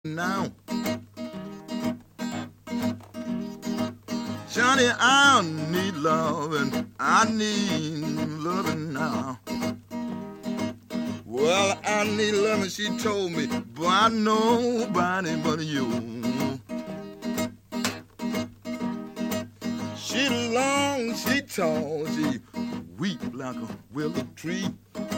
now. Johnny, I need loving. I need loving now. Well, I need loving, she told me, by nobody but you. She long, she tall, she weep like a willow tree.